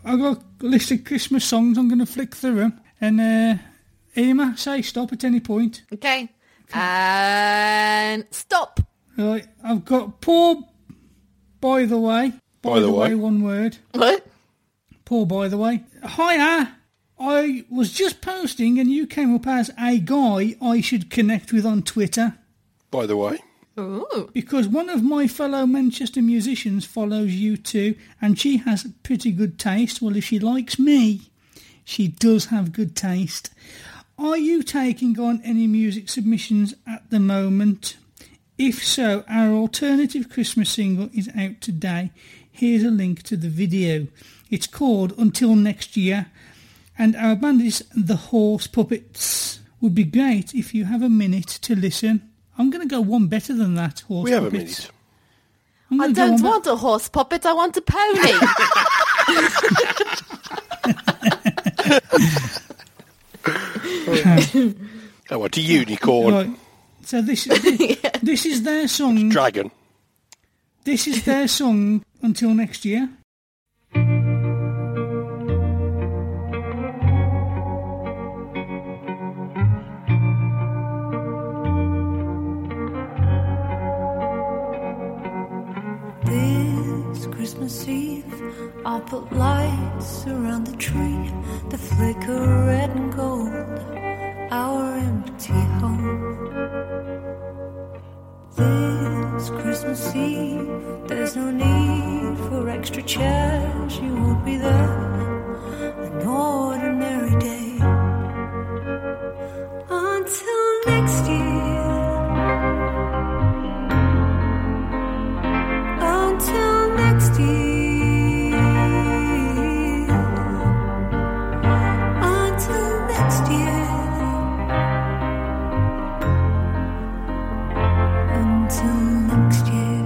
I got a list of Christmas songs. I'm going to flick through them. And, uh, Emma, say stop at any point. Okay. And stop. Right, I've got Poor By the Way. By, By the the way. way. one word. What? Poor By the Way. Hiya! I was just posting and you came up as a guy I should connect with on Twitter. By the way. Ooh. Because one of my fellow Manchester musicians follows you too, and she has pretty good taste. Well, if she likes me, she does have good taste. Are you taking on any music submissions at the moment? If so, our alternative Christmas single is out today. Here's a link to the video. It's called Until Next Year, and our band is The Horse Puppets. Would be great if you have a minute to listen. I'm going to go one better than that, Horse We have a Puppets. minute. I'm I gonna go don't one want a horse puppet, I want a pony. Oh, what, a unicorn? Right. So this is this is their song. Dragon. This is their song Until Next Year. This Christmas Eve, I'll put lights around the tree that flicker red and gold, our empty home. This Christmas Eve, there's no need for extra chairs, you won't be there, an ordinary day. Until next year. Until next year. Until next year. Until next year.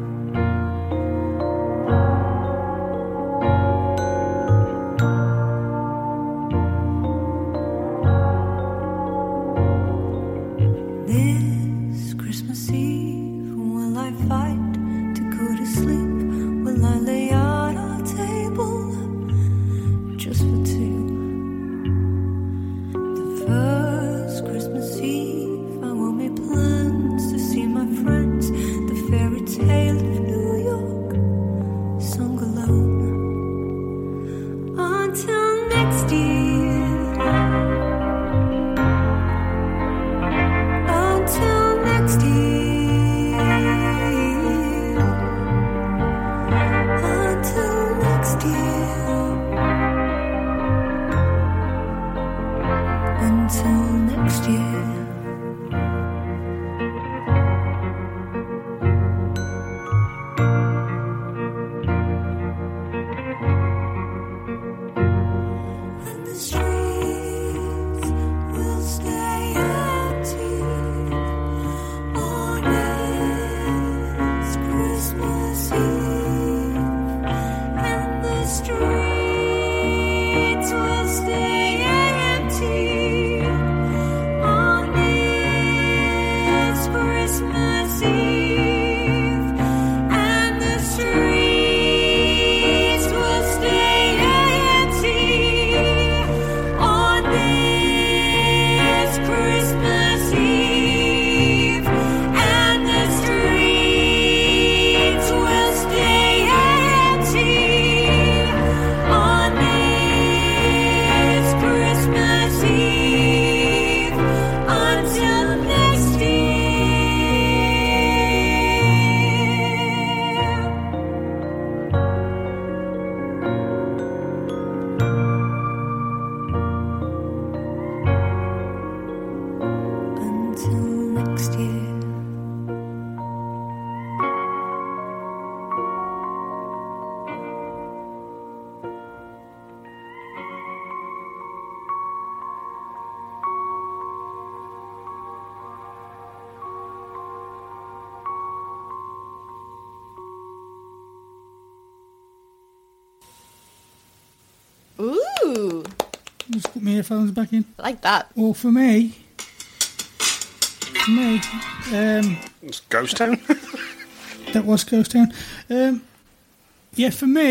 This Christmas Eve, will I fight to go to sleep? Will I lay out our table just for two? The first Christmas Eve, I will make plans to see my friends. The fairy tale of New York, sung alone. Until next year. Until next year. Until next year. Until next year. And the streets will stay empty on this Christmas Eve. And the streets will stay empty on this Christmas Eve. And the streets will stay empty on this Christmas Eve. And the streets will stay empty on this Christmas Eve until next year. Until next year. Ooh. Just put my earphones back in. I like that. Well, for me, for me, um, It's Ghost Town. that was Ghost Town. Um, yeah, for me,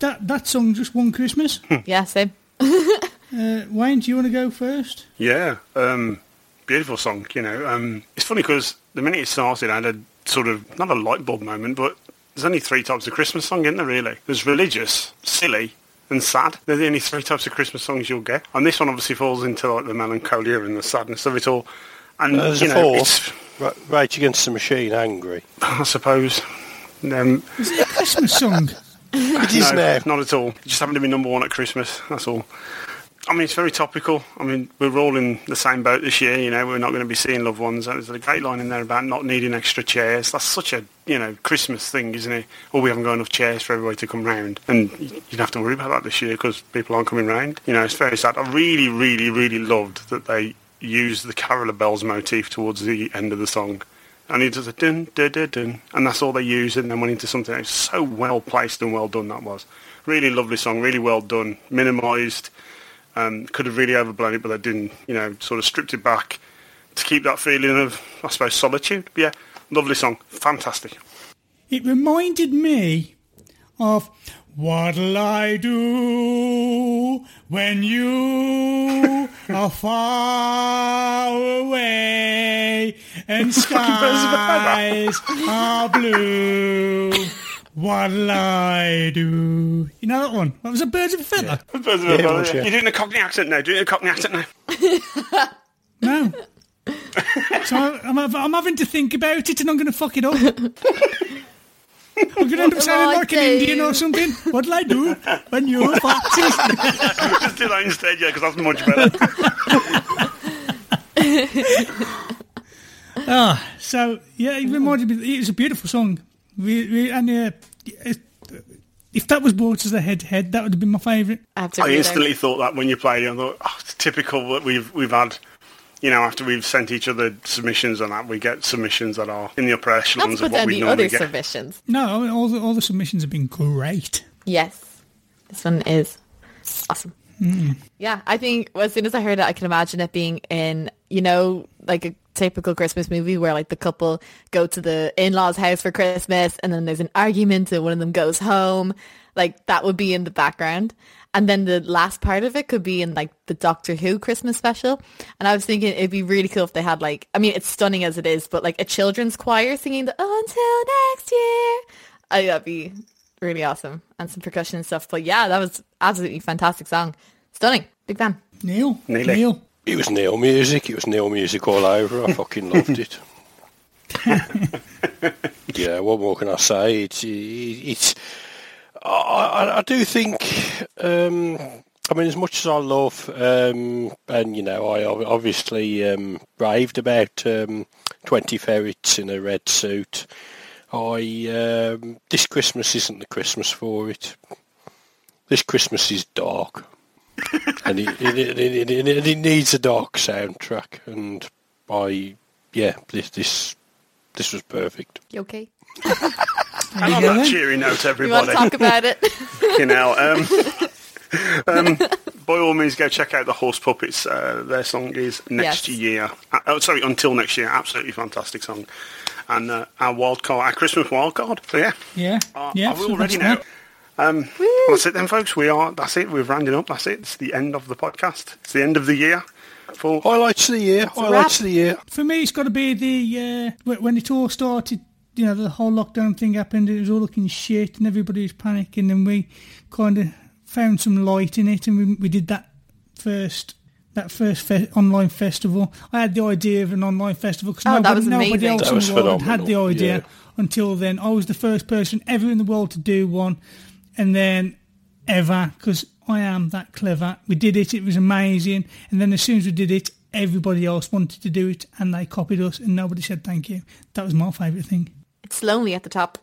that, that song just won Christmas. Yeah, same. uh, Wayne, do you want to go first? Yeah, um, beautiful song, you know. Um, it's funny because the minute it started, I had a sort of, not a light bulb moment, but there's only three types of Christmas song, isn't there, really? There's religious, silly, and sad. They're the only three types of Christmas songs you'll get. And this one obviously falls into like the melancholia and the sadness of it all. And, Uh, there's you a know, fourth. it's, Ra- Rage Against the Machine, Angry. I suppose... Um, Is it a Christmas song? It is no, now. not at all. It just happened to be number one at Christmas, that's all. I mean, it's very topical. I mean, we're all in the same boat this year, you know, we're not going to be seeing loved ones. There's a great line in there about not needing extra chairs. That's such a, you know, Christmas thing, isn't it? Or we haven't got enough chairs for everybody to come round. And you don't have to worry about that this year because people aren't coming round. You know, it's very sad. I really, really, really loved that they used the Carol of Bells motif towards the end of the song. And it does a dun, dun, dun, dun, and that's all they use, and then went into something else. So well placed and well done that was. Really lovely song, really well done, minimised. Um, could have really overblown it, but they didn't, you know, sort of stripped it back to keep that feeling of, I suppose, solitude. But yeah, lovely song, fantastic. It reminded me of What'll I Do When You Are Far Away and Skies Are Blue. What'll I do? You know that one? That was a Birds of a Feather. Yeah. Birds of a Yeah, Feather, it was, yeah. yeah. You're doing a Cockney accent now, doing a Cockney accent now. No. So I'm, I'm having to think about it and I'm going to fuck it up. I'm going to end up sounding like an Indian or something. What'll I do when you're foxy? Just do that instead, yeah, because that's much better. Ah, so yeah, it reminded me. It was a beautiful song, we, we, and uh, it, if that was brought as a head-to-head, that would have been my favourite. I have to I agree instantly there. thought that when you played it, I thought, oh, it's typical that we've we've had, you know, after we've sent each other submissions and that, we get submissions that are in the upper Not echelons to of put what down we the normally other get. submissions. No, I mean, all the all the submissions have been great. Yes. This one is awesome. Mm. Yeah, I think as soon as I heard it, I can imagine it being in, you know, like a typical Christmas movie where like the couple go to the in-laws' house for Christmas and then there's an argument and one of them goes home. Like that would be in the background. And then the last part of it could be in like the Doctor Who Christmas special. And I was thinking it'd be really cool if they had like, I mean, it's stunning as it is, but like a children's choir singing the Until Next Year. I think that'd be really awesome. And some percussion and stuff. But yeah, that was absolutely fantastic song. Stunning. Big fan. Neil, Nearly. Neil. It was Neil music. It was Neil music all over. I fucking loved it. Yeah, what more can I say? It's, it's. I, I, I do think. Um, I mean, as much as I love, um, and you know, I ob- obviously um, raved about um, twenty ferrets in a red suit. I um, this Christmas isn't the Christmas for it. This Christmas is dark. And it, it, it, it, it, it needs a dark soundtrack, and I, yeah, this this this was perfect. You okay? And on that cheery note, You want everybody, to talk about it? you know, um, um, by all means, go check out the Horse Puppets. Uh, their song is Next Yes. Year. Uh, oh, sorry, Until Next Year. Absolutely fantastic song. And uh, our wild card, our Christmas wild card. So yeah, Yeah, uh, yeah. are we so all ready that's now? that. Um, well, that's it then, folks. We are. That's it. We're rounding up. That's it. It's the end of the podcast. It's the end of the year. For Highlights of the year. Highlights of the year. For me, it's got to be the uh, wh- when it all started. You know, the whole lockdown thing happened. It was all looking shit, and everybody was panicking. And we kind of found some light in it, and we we did that first. That first fe- online festival. I had the idea of an online festival because Oh, that nobody, was nobody amazing. else That in was the world had had the phenomenal, idea yeah. until then. I was the first person ever in the world to do one, and then ever, because I am that clever. We did it. It was amazing. And then as soon as we did it, everybody else wanted to do it, and they copied us, and nobody said thank you. That was my favourite thing. It's lonely at the top.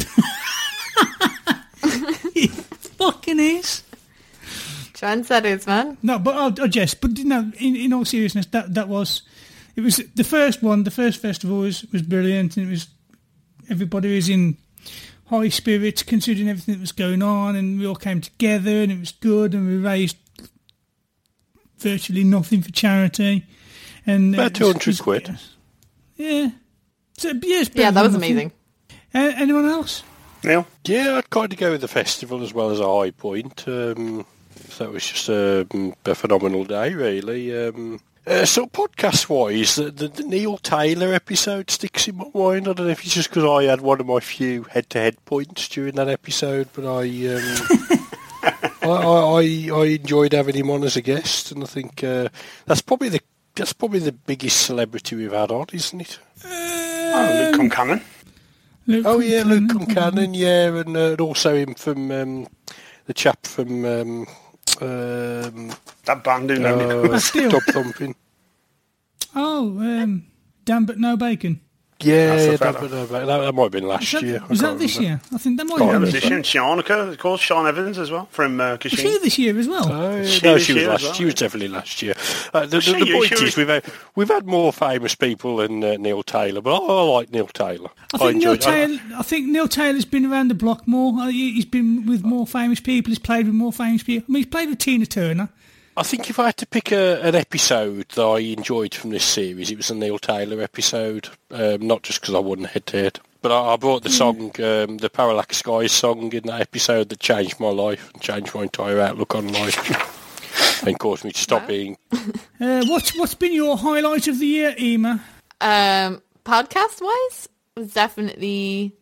It fucking is. Trendsetters, man. No, but I'll, I'll jest. But you know, in, in all seriousness, that that was it was the first one. The first festival was, was brilliant, and it was everybody was in high spirits considering everything that was going on, and we all came together, and it was good, and we raised virtually nothing for charity. And About it was- two hundred it was- quid. Yeah. So, yeah, it's better Yeah, that than was nothing. amazing. Uh, anyone else? Neil? Yeah, I'd kind of go with the festival as well as a high point. Um, so it was just a, a phenomenal day, really. Um, uh, so podcast-wise, the, the, the Neil Taylor episode sticks in my mind. I don't know if it's just because I had one of my few head-to-head points during that episode, but I, um, I, I, I, I enjoyed having him on as a guest, and I think uh, that's probably the that's probably the biggest celebrity we've had on, isn't it? Oh, Luke Concannon. Luke Oh yeah, Luke Concannon. Concannon, yeah, and, uh, and also him from um, the chap from um, um, That band who never uh, Still. Dub Thumping. Oh, um, Dan but no bacon. Yeah, That's the that, fella. that, that, that might have been last Was that, year. I was that can't this remember. year? I think that might Oh, have Yeah, been was this this year. year? And Shanika, of course, Sean Evans as well, from uh, Was she Kashin. this year as well? Oh, yeah, She no, was she was here as last. well. She was definitely last year. Uh, the Was the, she? the Yeah, point she is, was- we've had we've had more famous people than uh, Neil Taylor, but I, I like Neil Taylor. I think Neil enjoyed- I- Taylor. I think Neil Taylor's been around the block more. Uh, he- He's been with more famous people. He's played with more famous people. I mean, he's played with Tina Turner. I think if I had to pick a, an episode that I enjoyed from this series, it was a Neil Taylor episode. Um, not just because I won head to head, but I, I brought the song, um, the Parallax Skies song in that episode that changed my life and changed my entire outlook on life and caused me to stop Wow. being. Uh, what's what's been your highlight of the year, Ema? Um, podcast wise, was definitely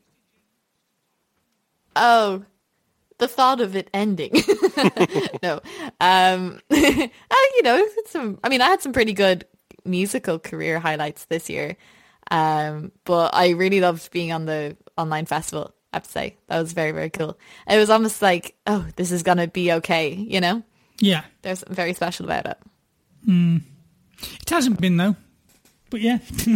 oh, the thought of it ending. no, um, uh, you know, it's some. I mean, I had some pretty good musical career highlights this year, um, but I really loved being on the online festival. I have to say that was very very cool. It was almost like, oh, this is gonna be okay. You know, Yeah, there's something very special about it. it hasn't been though. But yeah,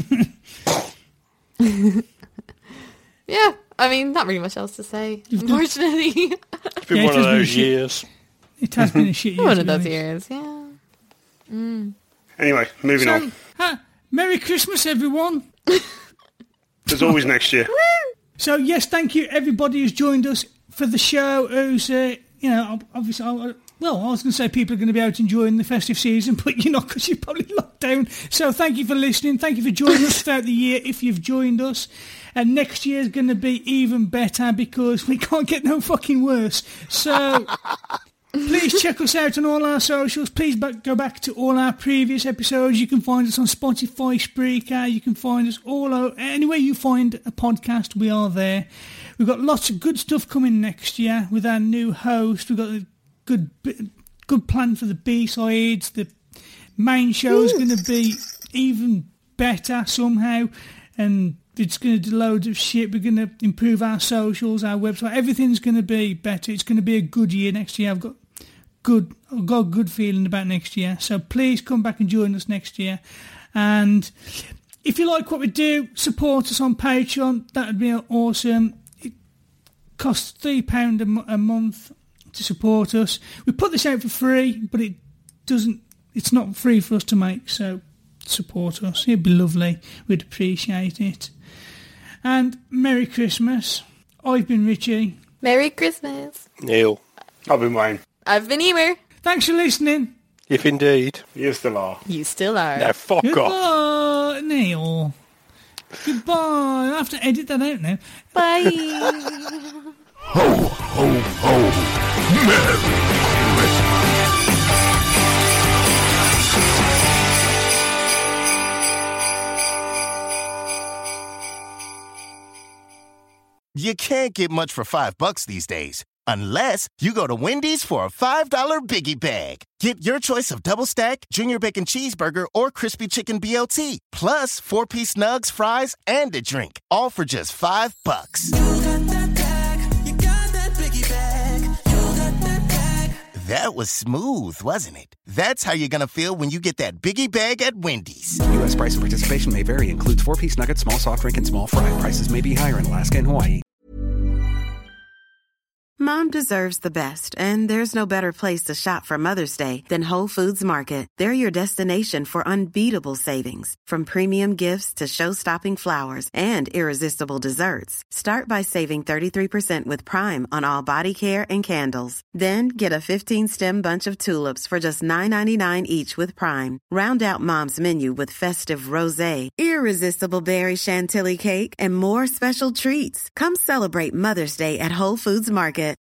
Yeah, I mean, not really much else to say, unfortunately. It's been Yeah, it one has of been those shit. years. it has been a shit year. One to of be those honest. years, yeah. Anyway, moving So, on. uh, Merry Christmas, everyone. There's always next year. So yes, thank you everybody who's joined us for the show. Who's uh, you know obviously. I, well, I was going to say people are going to be out enjoying the festive season, but you're not because you're probably locked down. So thank you for listening. Thank you for joining us throughout the year if you've joined us. And next year's going to be even better because we can't get no fucking worse. So please check us out on all our socials. Please back, go back to all our previous episodes. You can find us on Spotify, Spreaker. You can find us all out. Anywhere you find a podcast, we are there. We've got lots of good stuff coming next year with our new host. We've got a good good plan for the B-sides. The main show is going to be even better somehow. And it's going to do loads of shit. We're going to improve our socials, our website. Everything's going to be better. It's going to be a good year next year. I've got good, I've got a good feeling about next year. So please come back and join us next year. And if you like what we do, support us on Patreon. That would be awesome. It costs three pounds a, mo- a month to support us. We put this out for free, but it doesn't. It's not free for us to make. So support us. It'd be lovely. We'd appreciate it. And Merry Christmas. I've been Richie. Merry Christmas. Neil, I've been Wayne. I've been Emer. Thanks for listening. if indeed. You still are. You still are. Now, fuck off. Goodbye, Neil. Goodbye. I have to edit that out now. Bye. Ho, ho, ho. Merry Christmas. You can't get much for five bucks these days. Unless you go to Wendy's for a five dollar Biggie Bag. Get your choice of double stack, junior bacon cheeseburger, or crispy chicken B L T. Plus four-piece nugs, fries, and a drink. All for just five bucks. That was smooth, wasn't it? That's how you're gonna feel when you get that Biggie Bag at Wendy's. U S price and participation may vary. Includes four-piece nuggets, small soft drink, and small fry. Prices may be higher in Alaska and Hawaii. Mom deserves the best, and there's no better place to shop for Mother's Day than Whole Foods Market. They're your destination for unbeatable savings, from premium gifts to show-stopping flowers and irresistible desserts. Start by saving thirty-three percent with Prime on all body care and candles. Then get a fifteen-stem bunch of tulips for just nine ninety-nine each with Prime. Round out Mom's menu with festive rosé, irresistible berry chantilly cake, and more special treats. Come celebrate Mother's Day at Whole Foods Market.